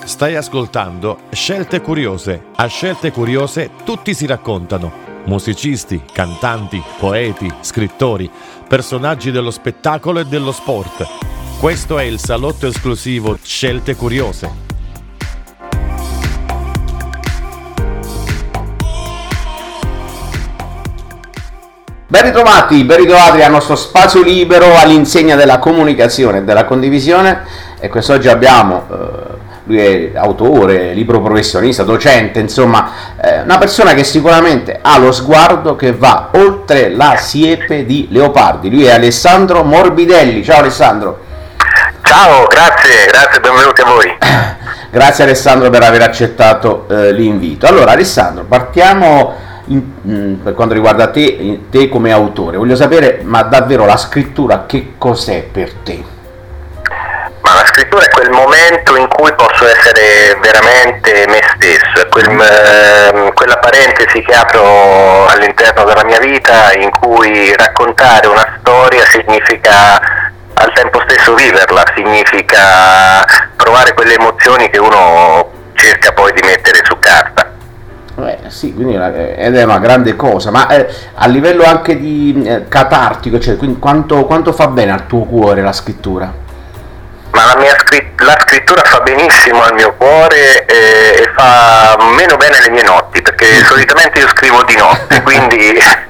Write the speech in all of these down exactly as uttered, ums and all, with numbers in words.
Stai ascoltando Scelte Curiose. A Scelte Curiose tutti si raccontano. Musicisti, cantanti, poeti, scrittori, personaggi dello spettacolo e dello sport. Questo è il salotto esclusivo Scelte Curiose. Ben ritrovati, ben ritrovati al nostro spazio libero all'insegna della comunicazione e della condivisione. E quest'oggi abbiamo, eh, lui è autore, libro professionista, docente, insomma, eh, una persona che sicuramente ha lo sguardo che va oltre la siepe di leopardi. Lui è Alessandro Morbidelli. Ciao Alessandro. Ciao, grazie, grazie, benvenuti a voi. Grazie Alessandro per aver accettato eh, l'invito. Allora Alessandro, partiamo... In, in, per quanto riguarda te, te come autore, voglio sapere, ma davvero la scrittura che cos'è per te? Ma la scrittura è quel momento in cui posso essere veramente me stesso, è quel, eh, quella parentesi che apro all'interno della mia vita in cui raccontare una storia significa al tempo stesso viverla, significa provare quelle emozioni che uno cerca poi di mettere su carta. Eh, sì, quindi ed è una grande cosa, ma eh, a livello anche di eh, catartico, cioè, quindi quanto, quanto fa bene al tuo cuore la scrittura? Ma la, mia scritt- la scrittura fa benissimo al mio cuore eh, e fa meno bene alle mie notti, perché solitamente io scrivo di notte, quindi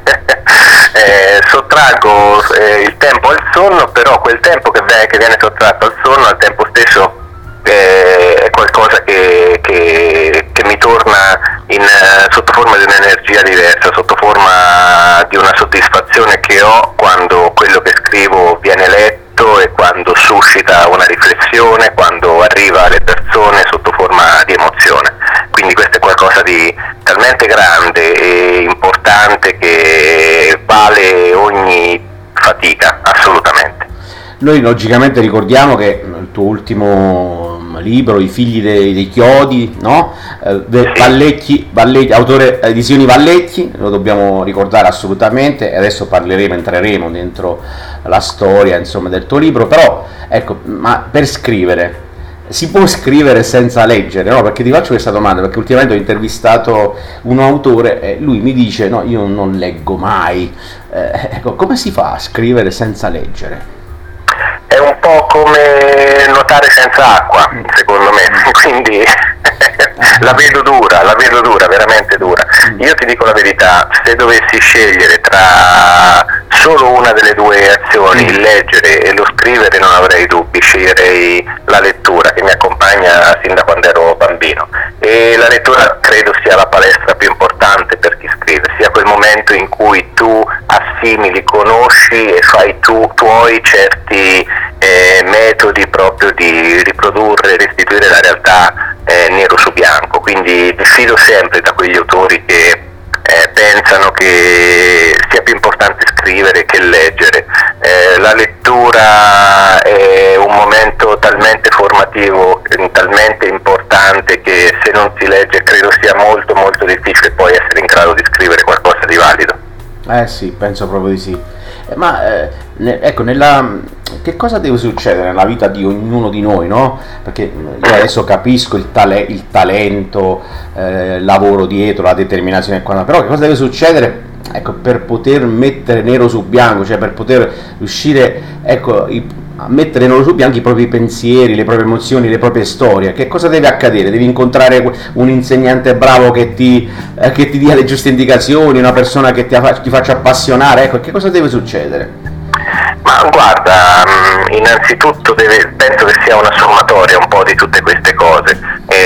eh, sottraggo eh, il tempo al sonno, però quel tempo che, v- che viene sottratto al sonno al tempo stesso eh, è qualcosa che, che, che mi torna in, uh, sotto forma di un'energia diversa, sotto forma di una soddisfazione che ho quando quello che scrivo viene letto e quando suscita una riflessione, quando arriva alle persone sotto forma di emozione. Quindi questo è qualcosa di talmente grande e importante che vale ogni fatica, assolutamente. Noi logicamente ricordiamo che il tuo ultimo libro, I figli dei, dei chiodi, no? Eh, de, sì. Vallecchi, Vallecchi, autore Edizioni Vallecchi, lo dobbiamo ricordare assolutamente, e adesso parleremo, entreremo dentro la storia, insomma, del tuo libro. Però ecco, ma per scrivere si può scrivere senza leggere, no? Perché ti faccio questa domanda, perché ultimamente ho intervistato un autore e lui mi dice no, io non leggo mai. Eh, ecco, come si fa a scrivere senza leggere? È un po' come nuotare senza acqua, secondo me, quindi la vedo dura, la vedo dura, veramente dura. Io ti dico la verità, se dovessi scegliere tra solo una delle due azioni, il leggere e lo scrivere, non avrei dubbi, sceglierei la lettura che mi accompagna sin da quando ero bambino. E la lettura credo sia la palestra più importante per chi scrive, sia quel momento in cui tu assimili, conosci e fai tu tuoi certi eh, metodi proprio di riprodurre, restituire la realtà eh, nero su bianco. Quindi diffido sempre da quegli autori che eh, pensano che sia più importante scrivere che leggere. Eh, la lettura è un momento talmente formativo, talmente importante, che se non si legge credo sia molto molto difficile poi essere in grado di scrivere qualcosa di valido. Eh sì, penso proprio di sì. Eh, ma eh, ne, ecco, nella, che cosa deve succedere nella vita di ognuno di noi, no? Perché io adesso capisco il, tale, il talento, eh, il lavoro dietro, la determinazione e quant'altro, però che cosa deve succedere, ecco, per poter mettere nero su bianco, cioè per poter riuscire, ecco, i, a mettere nero su bianco i propri pensieri, le proprie emozioni, le proprie storie? Che cosa deve accadere? Devi incontrare un insegnante bravo che ti, eh, che ti dia le giuste indicazioni, una persona che ti, ti faccia appassionare, ecco, che cosa deve succedere? Ma guarda, innanzitutto deve, penso che sia una sommatoria un po' di tutte queste cose.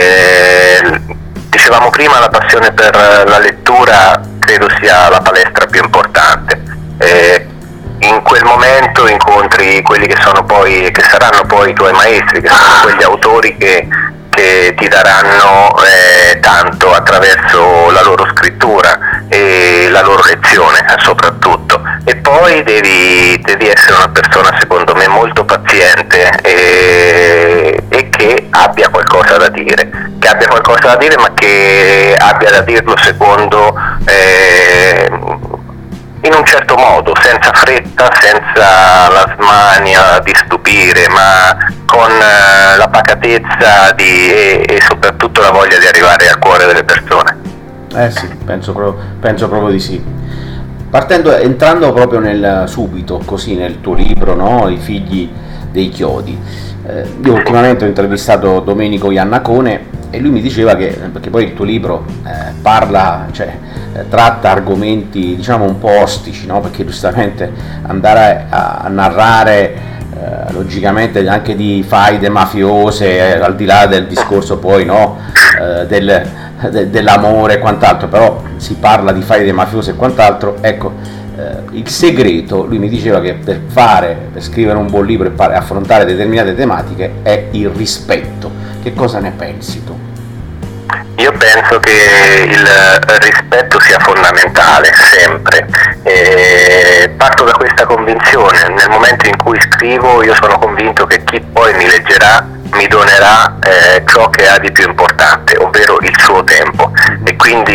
Eh, dicevamo prima, la passione per la lettura credo sia la palestra più importante. Eh, in quel momento incontri quelli che sono poi, che saranno poi i tuoi maestri, che sono quegli autori che, che ti daranno eh, tanto attraverso la loro scrittura e la loro lezione soprattutto. E poi devi, devi essere una persona, secondo me, molto paziente e, e che abbia qualcosa da dire, che abbia qualcosa da dire ma che abbia da dirlo secondo eh, in un certo modo, senza fretta, senza la smania di stupire, ma con eh, la pacatezza di, e, e soprattutto la voglia di arrivare al cuore delle persone. Eh sì, penso proprio, penso proprio di sì. Partendo, entrando proprio nel subito, così nel tuo libro, no? I figli dei chiodi. Eh, io ultimamente ho intervistato Domenico Iannacone e lui mi diceva che, perché poi il tuo libro eh, parla, cioè eh, tratta argomenti diciamo un po' ostici, no? Perché giustamente andare a, a narrare eh, logicamente anche di faide mafiose, eh, al di là del discorso poi, no? Eh, del, de, dell'amore e quant'altro, però si parla di faide mafiose e quant'altro, ecco. Uh, il segreto, lui mi diceva che per fare, per scrivere un buon libro e par- affrontare determinate tematiche è il rispetto. Che cosa ne pensi tu? Io penso che il rispetto sia fondamentale, sempre. E parto da questa convinzione. Nel momento in cui scrivo io sono convinto che chi poi mi leggerà mi donerà eh, ciò che ha di più importante, ovvero il suo tempo. E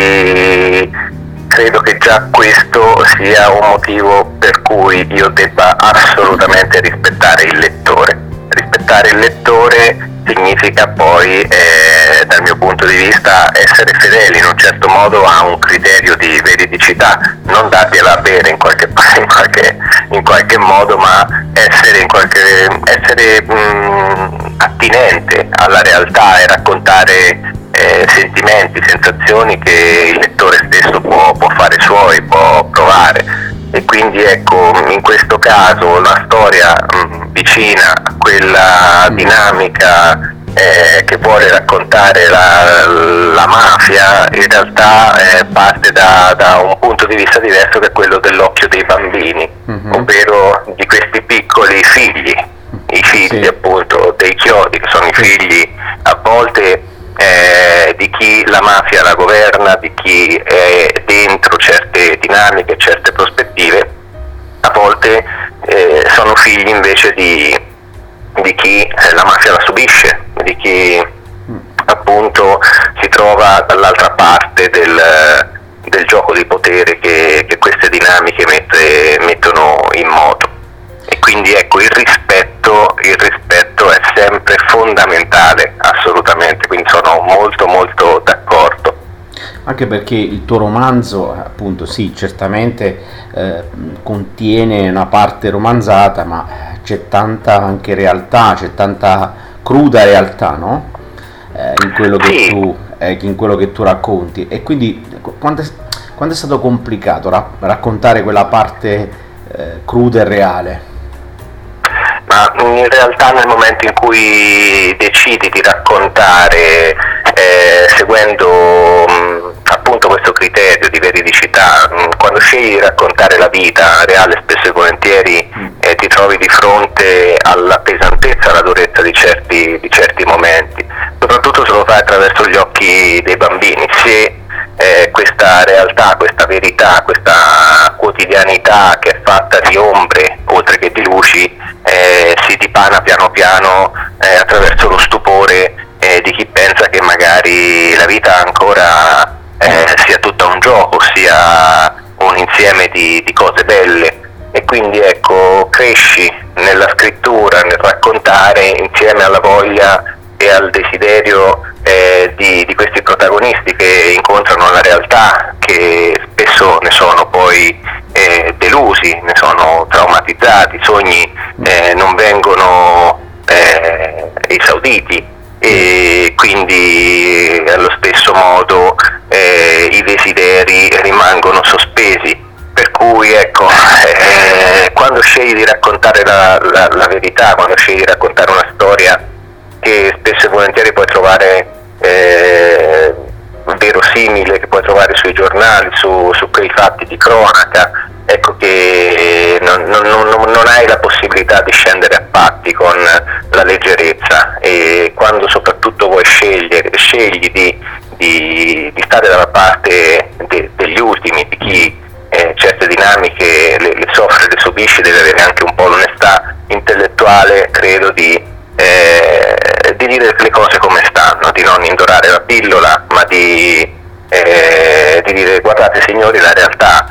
quindi credo che già questo sia un motivo per cui io debba assolutamente rispettare il lettore. Rispettare il lettore significa poi, eh, dal mio punto di vista, essere fedeli in un certo modo a un criterio di veridicità, non dargliela a bere in qualche, in qualche, in qualche modo, ma essere, in qualche, essere mh, attinente alla realtà e raccontare Eh, sentimenti, sensazioni che il lettore stesso può, può fare suoi, può provare. E quindi ecco, in questo caso la storia mh, vicina a quella dinamica eh, che vuole raccontare la, la mafia in realtà eh, parte da, da un punto di vista diverso, che è quello dell'occhio dei bambini, mm-hmm. ovvero di questi piccoli figli, i figli sì. appunto dei chiodi, che sono i figli a volte Eh, di chi la mafia la governa, di chi è dentro certe dinamiche, certe prospettive. A volte eh, sono figli invece di, di chi eh, la mafia la subisce, di chi appunto si trova dall'altra parte del, del gioco di potere che, che queste dinamiche mette, mettono in moto. E quindi ecco, il rispetto, il rispetto è sempre fondamentale, assolutamente, quindi sono molto molto d'accordo. Anche perché il tuo romanzo, appunto, sì, certamente eh, contiene una parte romanzata, ma c'è tanta anche realtà, c'è tanta cruda realtà, no? Eh, in quello che sì. tu eh, in quello che tu racconti. E quindi quanto è, quanto è stato complicato ra- raccontare quella parte eh, cruda e reale? Ma in realtà nel momento in cui decidi di raccontare eh, seguendo mh, appunto questo criterio di veridicità, mh, quando scegli di raccontare la vita reale, spesso e volentieri eh, ti trovi di fronte alla pesantezza, alla durezza di certi, di certi momenti, soprattutto se lo fai attraverso gli occhi dei bambini. Se eh, questa realtà, questa verità, questa quotidianità che è fatta di ombre oltre che di luci eh, si dipana piano piano eh, attraverso lo stupore eh, di chi pensa che magari la vita ancora eh, sia tutta un gioco, sia un insieme di, di cose belle. E quindi ecco, cresci nella scrittura, nel raccontare, insieme alla voglia e al desiderio eh, di, di questi protagonisti che incontrano la realtà, che spesso ne sono poi eh, delusi, ne sono traumatizzati, i sogni eh, non vengono eh, esauditi e quindi allo stesso modo eh, i desideri rimangono sospesi. Per cui ecco, eh, quando scegli di raccontare la, la, la verità, quando scegli di raccontare una storia che spesso e volentieri puoi trovare eh, verosimile, che puoi trovare sui giornali, su, su quei fatti di cronaca, ecco che non, non, non, non hai la possibilità di scendere a patti con la leggerezza, e quando soprattutto vuoi scegliere, scegli di, di, di stare dalla parte de, degli ultimi, di chi eh, certe dinamiche le, le soffre, le subisce, deve avere anche un po' l'onestà intellettuale, credo, di Eh, di dire le cose come stanno, di non indorare la pillola, ma di, eh, di dire: guardate signori, la realtà è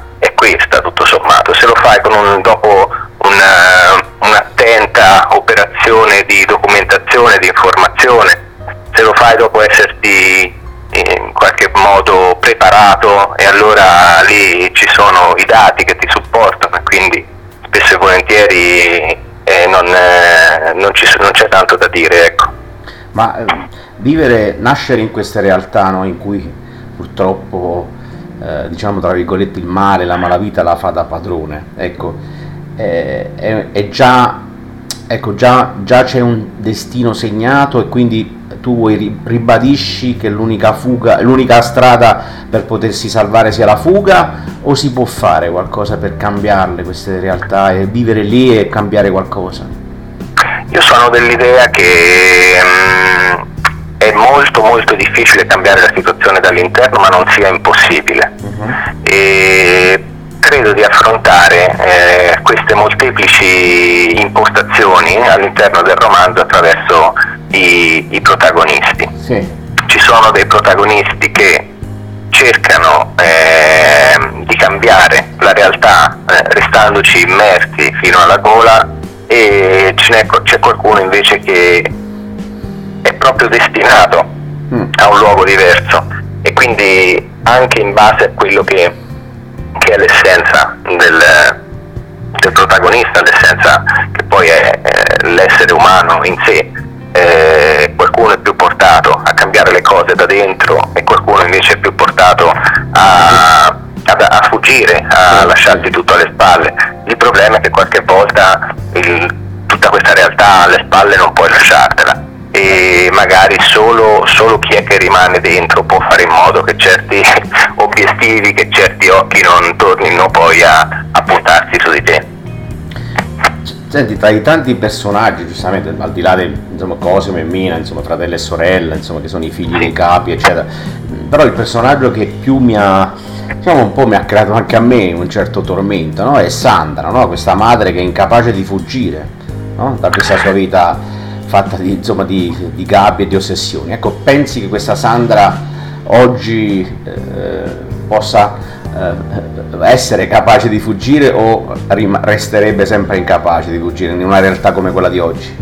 questa, tutto sommato. Se lo fai con un, dopo una, un'attenta operazione di documentazione, di informazione, se lo fai dopo esserti in qualche modo preparato, e allora lì ci sono i dati che ti supportano, e quindi spesso e volentieri eh, non, eh, non, ci, non c'è tanto da dire, ecco. Ma eh, vivere, nascere in queste realtà, no, in cui purtroppo eh, diciamo tra virgolette il male, la malavita la fa da padrone, ecco, eh, è, è già, ecco già, già c'è un destino segnato, e quindi tu vuoi, ribadisci che l'unica fuga, l'unica strada per potersi salvare sia la fuga, o si può fare qualcosa per cambiarle queste realtà e vivere lì e cambiare qualcosa? Io sono dell'idea che um, è molto molto difficile cambiare la situazione dall'interno, ma non sia impossibile. Uh-huh. E credo di affrontare eh, queste molteplici impostazioni all'interno del romanzo attraverso i, i protagonisti. Sì. Ci sono dei protagonisti che cercano eh, di cambiare la realtà eh, restandoci immersi fino alla gola, e ce n'è, c'è qualcuno invece che è proprio destinato mm. a un luogo diverso, e quindi anche in base a quello che, che è l'essenza del, del protagonista, l'essenza che poi è, è l'essere umano in sé, eh, qualcuno è più portato a cambiare le cose da dentro, e qualcuno invece è più portato a, a, a fuggire, a lasciarsi tutto alle spalle. Il problema è che qualche volta il, tutta questa realtà alle spalle non puoi lasciartela, e magari solo, solo chi è che rimane dentro può fare in modo che certi obiettivi, che certi occhi non tornino poi a, a puntarsi su di te. Senti, tra i tanti personaggi, giustamente, al di là di insomma, Cosimo e Mina, insomma, fratello e sorella, insomma, che sono i figli dei capi, eccetera, però il personaggio che più mi ha, diciamo, un po' mi ha creato anche a me un certo tormento, no? È Sandra, no? Questa madre che è incapace di fuggire, no? Da questa sua vita fatta di, insomma, di, di gabbie e di ossessioni. Ecco, pensi che questa Sandra oggi eh, possa essere capace di fuggire, o resterebbe sempre incapace di fuggire in una realtà come quella di oggi?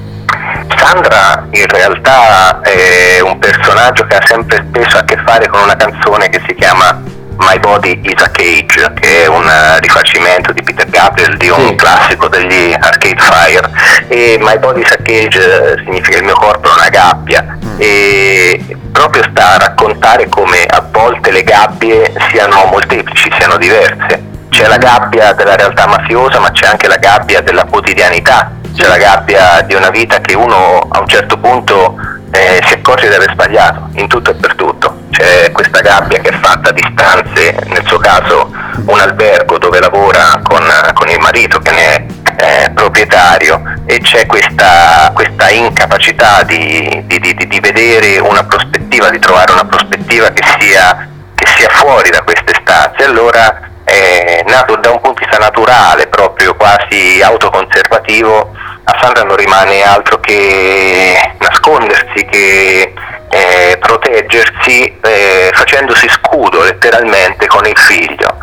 Sandra in realtà è un personaggio che ha sempre spesso a che fare con una canzone che si chiama My Body is a Cage, che è un rifacimento di Peter Gabriel di un sì. classico degli Arcade Fire, e My Body is a Cage significa il mio corpo è una gabbia, mm. e proprio sta a raccontare come a volte le gabbie siano molteplici, siano diverse. C'è la gabbia della realtà mafiosa, ma c'è anche la gabbia della quotidianità, c'è la gabbia di una vita che uno a un certo punto eh, si accorge di aver sbagliato in tutto e per tutto. C'è questa gabbia che è fatta di stanze, nel suo caso un albergo dove lavora con, con il marito che ne è eh, proprietario, e c'è questa, questa incapacità di, di, di, di vedere una prospettiva, di trovare una prospettiva che sia, che sia fuori da queste stanze. Allora è nato da un punto di vista naturale, proprio quasi autoconservativo, a Sandra non rimane altro che nascondersi, che eh, proteggersi, eh, facendosi scudo letteralmente con il figlio,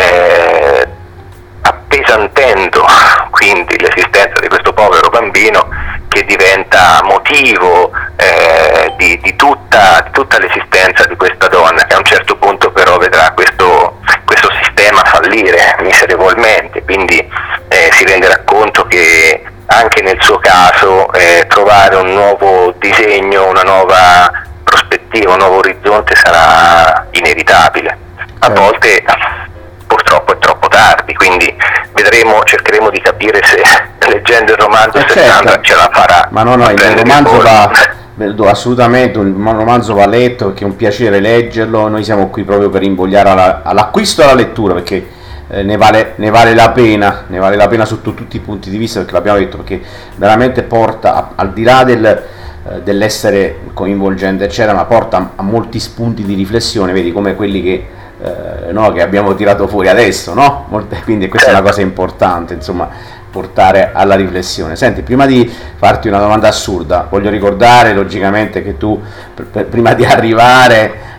eh, appesantendo quindi l'esistenza di questo povero bambino, che diventa motivo eh, di, di, tutta, di tutta l'esistenza di questa donna, che a un certo punto però vedrà questo, questo sistema fallire miserevolmente, quindi eh, si renderà conto che anche nel suo caso eh, trovare un nuovo disegno, una nuova prospettiva, un nuovo orizzonte sarà inevitabile. A volte purtroppo è troppo tardi, quindi vedremo, cercheremo di capire se leggendo il romanzo eh se certo. Sandra ce la farà. Ma no, no, il romanzo va assolutamente, un romanzo va letto, perché è un piacere leggerlo. Noi siamo qui proprio per invogliare alla, all'acquisto e alla lettura, perché eh, ne, vale, ne vale la pena, ne vale la pena sotto tutti i punti di vista, perché l'abbiamo detto, perché veramente porta, a, al di là del, eh, dell'essere coinvolgente eccetera, ma porta a, a molti spunti di riflessione, vedi, come quelli che Eh, no, che abbiamo tirato fuori adesso, no? Molte, quindi questa è una cosa importante, insomma, portare alla riflessione. Senti, prima di farti una domanda assurda, voglio ricordare logicamente che tu pr- prima di arrivare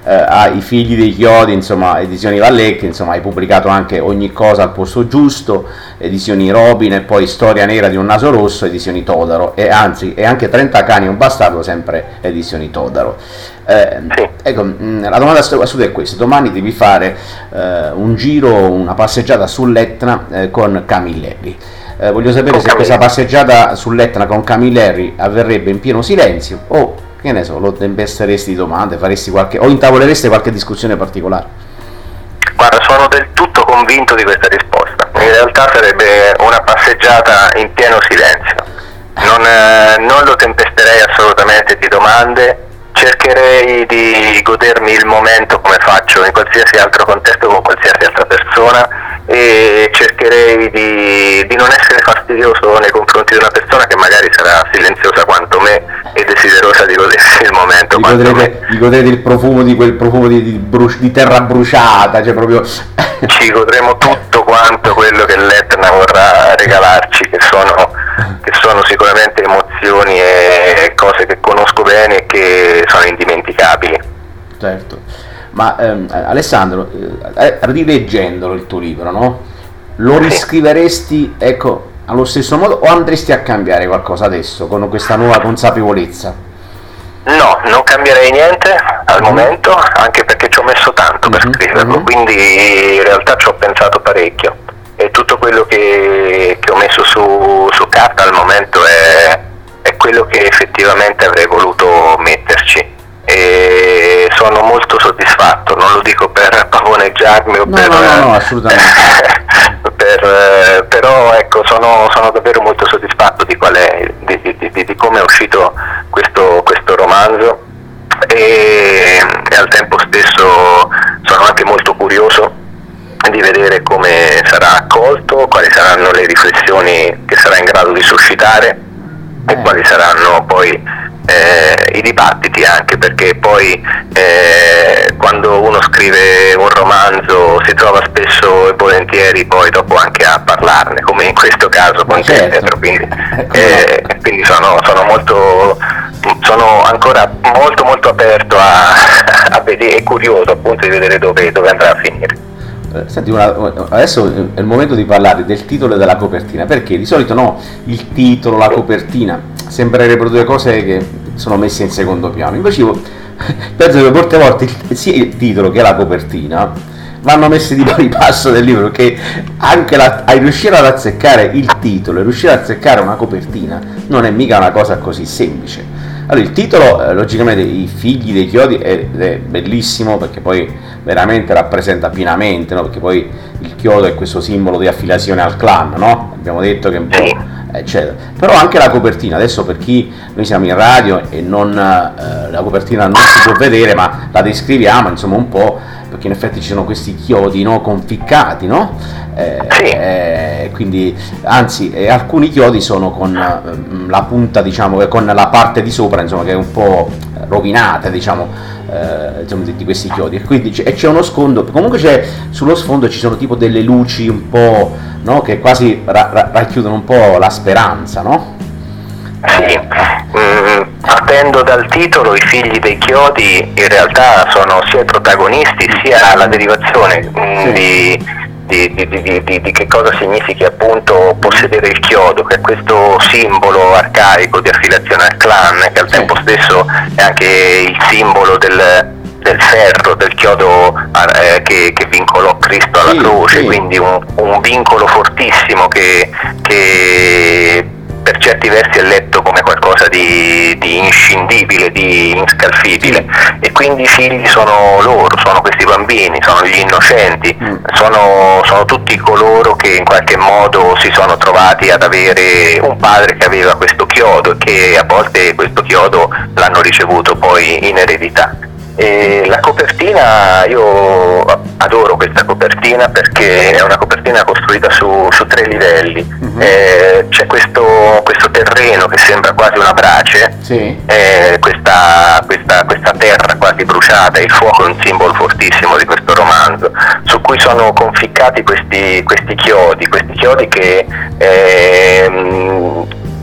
eh, hai I figli dei chiodi, insomma, edizioni Vallecchi, insomma, hai pubblicato anche Ogni cosa al posto giusto, edizioni Robin, e poi Storia nera di un naso rosso, edizioni Todaro, e anzi, e anche trenta cani e un bastardo, sempre edizioni Todaro. Eh, Sì. Ecco, mh, la domanda assurda è questa: domani devi fare eh, un giro, una passeggiata sull'Etna eh, con Camilleri. Eh, voglio sapere Con se Camilleri. questa passeggiata sull'Etna con Camilleri avverrebbe in pieno silenzio o, che ne so, lo tempesteresti di domande, faresti qualche, o intavolereste qualche discussione particolare. Guarda, sono del tutto convinto di questa risposta. In realtà sarebbe una passeggiata in pieno silenzio. Non, eh, non lo tempesterei assolutamente di domande, cercherei di godermi il momento come faccio in qualsiasi altro contesto con qualsiasi altra persona, e cercherei di, di non essere fastidioso nei confronti di una persona che magari sarà silenziosa quanto me e desiderosa di godersi il momento Vi quanto me. godrete, vi godrete il profumo di quel profumo di, di, bru- di terra bruciata, cioè proprio Ci godremo tutto quanto quello che l'Etna vorrà regalarci, che sono, che sono sicuramente emozioni e cose che conosco bene e che sono indimenticabili. certo. Ma ehm, Alessandro, eh, rileggendolo il tuo libro, no? Lo Sì. riscriveresti, ecco, allo stesso modo, o andresti a cambiare qualcosa adesso con questa nuova consapevolezza? No, non cambierei niente al momento, anche perché ci ho messo tanto per Mhm, scriverlo, mhm. quindi in realtà ci ho pensato parecchio e tutto quello che, che ho messo su, su carta al momento è, è quello che effettivamente avrei voluto metterci, e sono molto soddisfatto, non lo dico per pavoneggiarmi o No, per... no, no, no, assolutamente. per, eh, però ecco, sono, sono davvero molto soddisfatto di qual è, di, di, di, di come è uscito questo, questo romanzo, e, e al tempo stesso sono anche molto curioso di vedere come sarà accolto, quali saranno le riflessioni che sarà in grado di suscitare e Eh. quali saranno poi eh, i dibattiti, anche perché poi eh, quando uno scrive un romanzo si trova spesso e volentieri poi dopo anche a parlarne, come in questo caso con Ma te, certo. Pietro, quindi, Come eh, quindi sono, sono molto sono ancora molto molto aperto a, a vedere, e curioso appunto di vedere dove, dove andrà a finire. Eh, Senti, una- adesso è il momento di parlare del titolo e della copertina, perché di solito no, il titolo, la copertina sembrerebbero due cose che sono messe in secondo piano. Invece io penso che molte volte il- sia il titolo che la copertina vanno messi di pari passo del libro, perché anche la, a riuscire ad azzeccare il titolo e riuscire ad azzeccare una copertina non è mica una cosa così semplice. Allora, il titolo, eh, logicamente, I figli dei chiodi, è, è bellissimo, perché poi veramente rappresenta pienamente, no? Perché poi il chiodo è questo simbolo di affiliazione al clan, no? Abbiamo detto che è un po', Sì. eccetera. Però anche la copertina, adesso per chi, noi siamo in radio e non, eh, la copertina non si può vedere, ma la descriviamo insomma un po', perché in effetti ci sono questi chiodi, no? Conficcati, no? Eh, Sì. eh, quindi anzi eh, alcuni chiodi sono con eh, la punta, diciamo, eh, con la parte di sopra, insomma, che è un po' rovinata, diciamo, eh, insomma, di, di questi chiodi, e quindi c'è, e c'è uno sfondo, comunque c'è, sullo sfondo ci sono tipo delle luci un po', no? Che quasi ra- ra- racchiudono un po' la speranza, no? Sì, mm, partendo dal titolo, I figli dei chiodi in realtà sono sia i protagonisti sia la derivazione mm, Sì. di, di, di, di, di, di che cosa significhi appunto possedere il chiodo, che è questo simbolo arcaico di affiliazione al clan, che al Sì. tempo stesso è anche il simbolo del, del ferro, del chiodo eh, che, che vincolò Cristo alla Sì, croce, sì. quindi un, un vincolo fortissimo che, che per certi versi è letto come qualcosa di, di inscindibile, di inscalfibile, e quindi i figli sono loro, sono questi bambini, sono gli innocenti, Mm. sono, sono tutti coloro che in qualche modo si sono trovati ad avere un padre che aveva questo chiodo e che a volte questo chiodo l'hanno ricevuto poi in eredità. E la copertina, io adoro questa copertina perché è una copertina costruita su, su tre livelli. Mhm. Eh, c'è questo, questo terreno che sembra quasi una brace, Sì. eh, questa, questa, questa terra quasi bruciata, il fuoco è un simbolo fortissimo di questo romanzo, su cui sono conficcati questi, questi chiodi, questi chiodi che ehm,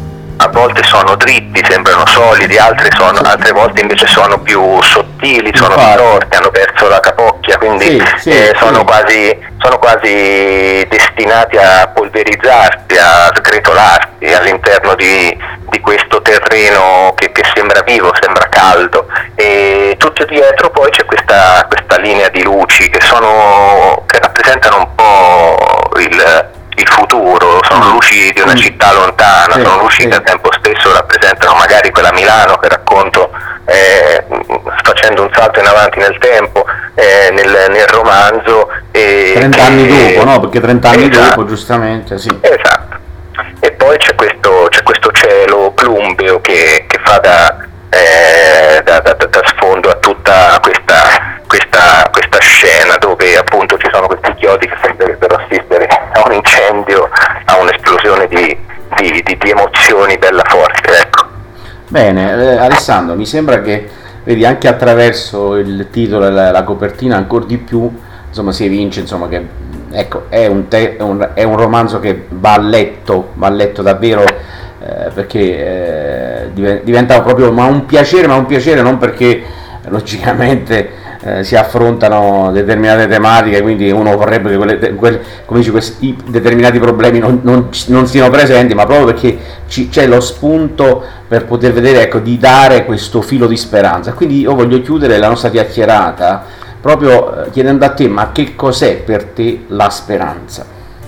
a volte sono dritti, sembrano solidi, altre, sono, altre volte invece sono più sottili, sono storti, hanno perso la capocchia, quindi sì, sì, eh, sono, sì. quasi, sono quasi destinati a polverizzarsi, a sgretolarsi all'interno di, di questo terreno che, che sembra vivo, sembra caldo, e tutto dietro poi c'è questa, questa linea di luci che, sono, che rappresentano un po' il... il futuro, sono luci di una città lontana, sì, sono luci sì. che al tempo stesso rappresentano magari quella Milano che racconto eh, facendo un salto in avanti nel tempo eh, nel, nel romanzo. E trent'anni che... dopo, no? Perché trent'anni esatto. dopo, giustamente, sì. Esatto. E poi c'è questo, c'è questo cielo plumbeo che, che fa da, eh, da, da, da sfondo a tutta questa, questa, questa scena dove appunto ci sono questi chiodi che sembrerebbero assistere a un incendio, a un'esplosione di, di, di, di emozioni bella forte, ecco. Bene, eh, Alessandro, mi sembra che, vedi, anche attraverso il titolo e la, la copertina ancora di più, insomma, si evince, insomma, che ecco, è un, te, è un, è un romanzo che va letto, va letto davvero, eh, perché eh, diventa proprio ma un piacere, ma un piacere non perché logicamente eh, si affrontano determinate tematiche, quindi uno vorrebbe che quelle, quelle, come dici, questi determinati problemi non, non, non siano presenti, ma proprio perché ci, c'è lo spunto per poter vedere, ecco, di dare questo filo di speranza. Quindi io voglio chiudere la nostra chiacchierata proprio chiedendo a te, ma che cos'è per te la speranza?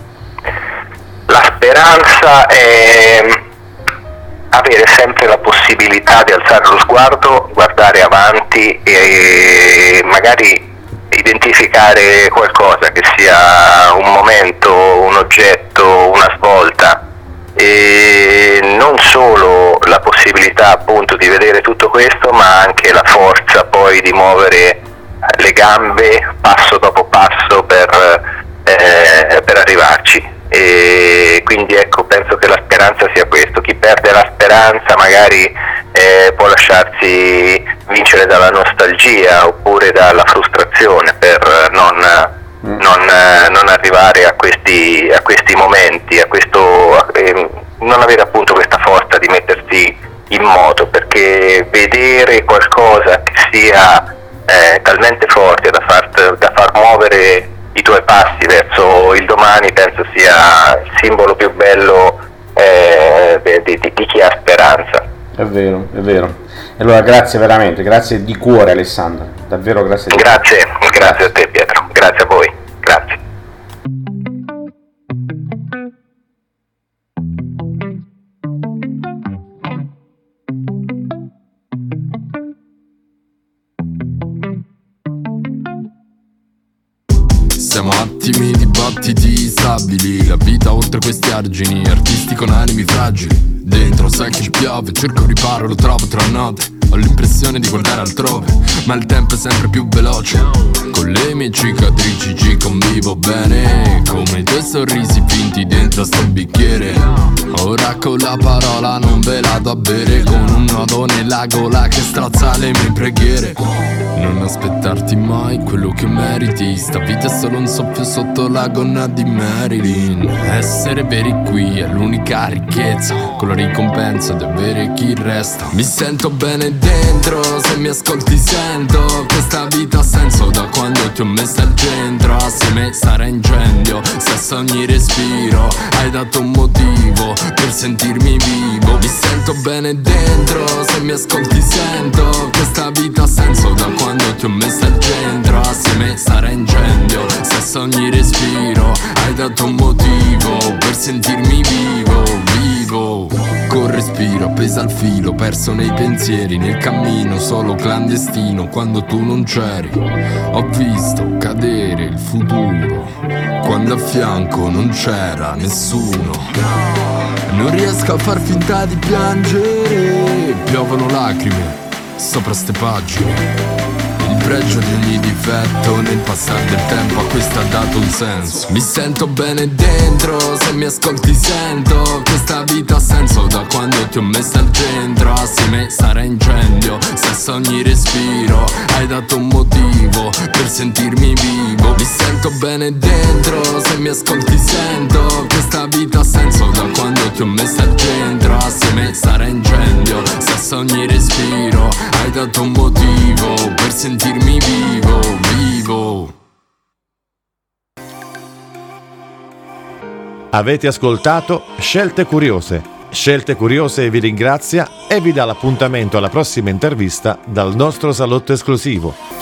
La speranza è avere sempre la possibilità di alzare lo sguardo, guardare avanti e magari identificare qualcosa, che sia un momento, un oggetto, una svolta, e non solo la possibilità appunto di vedere tutto questo, ma anche la forza poi di muovere le gambe passo dopo passo per, eh, per arrivarci. E quindi ecco, penso che la speranza sia questo. Chi perde la speranza magari eh, può lasciarsi vincere dalla nostalgia oppure dalla frustrazione per non, mm. non, non arrivare a questi, a questi momenti, a questo, eh, non avere appunto questa forza di mettersi in moto, perché vedere qualcosa che sia eh, talmente forte da far, da far muovere i tuoi passi verso il domani penso sia il simbolo più bello eh, di, di, di chi ha speranza. È vero, è vero. Allora grazie veramente, grazie di cuore Alessandro, davvero grazie di grazie, cuore. Grazie a te Pietro, grazie a voi, grazie. Siamo attimi, dibattiti stabili, la vita oltre questi argini, artisti con animi fragili. Dentro sai che ci piove, cerco riparo, lo trovo tra note. Ho l'impressione di guardare altrove, ma il tempo è sempre più veloce. Con le mie cicatrici ci convivo bene, come i tuoi sorrisi finti dentro sto bicchiere. Ora con la parola non ve la do a bere, con un nodo nella gola che strozza le mie preghiere. Non aspettarti mai quello che meriti, sta vita è solo un soffio sotto la gonna di Marilyn. Essere veri qui è l'unica ricchezza, con la ricompensa di avere chi resta. Mi sento bene dentro, se mi ascolti sento questa vita ha senso da quando ti ho messo al centro. Assieme sarà incendio, se ogni respiro hai dato un motivo per sentirmi vivo. Mi sento bene dentro, se mi ascolti sento questa vita ha senso da quando ti ho messo al centro. Assieme sarà incendio, se ogni respiro hai dato un motivo per sentirmi vivo, vivo. Col respiro appesa al filo, perso nei pensieri, nel cammino solo clandestino quando tu non c'eri. Ho visto cadere il futuro quando a fianco non c'era nessuno. Non riesco a far finta di piangere, piovono lacrime sopra ste pagine. Il pregio di ogni difetto nel passare del tempo a questo ha dato un senso. Mi sento bene dentro, se mi ascolti sento questa vita ha senso da quando ti ho messo al centro. Assieme sarà incendio, se ogni respiro hai hai dato un motivo per sentirmi vivo. Mi sento bene dentro, se mi ascolti sento questa vita ha senso da quando ti ho messo al centro. Assieme sarà incendio, se a sogni respiro, hai dato un motivo per sentirmi vivo, vivo. Avete ascoltato Scelte Curiose. Scelte Curiose vi ringrazia e vi dà l'appuntamento alla prossima intervista dal nostro salotto esclusivo.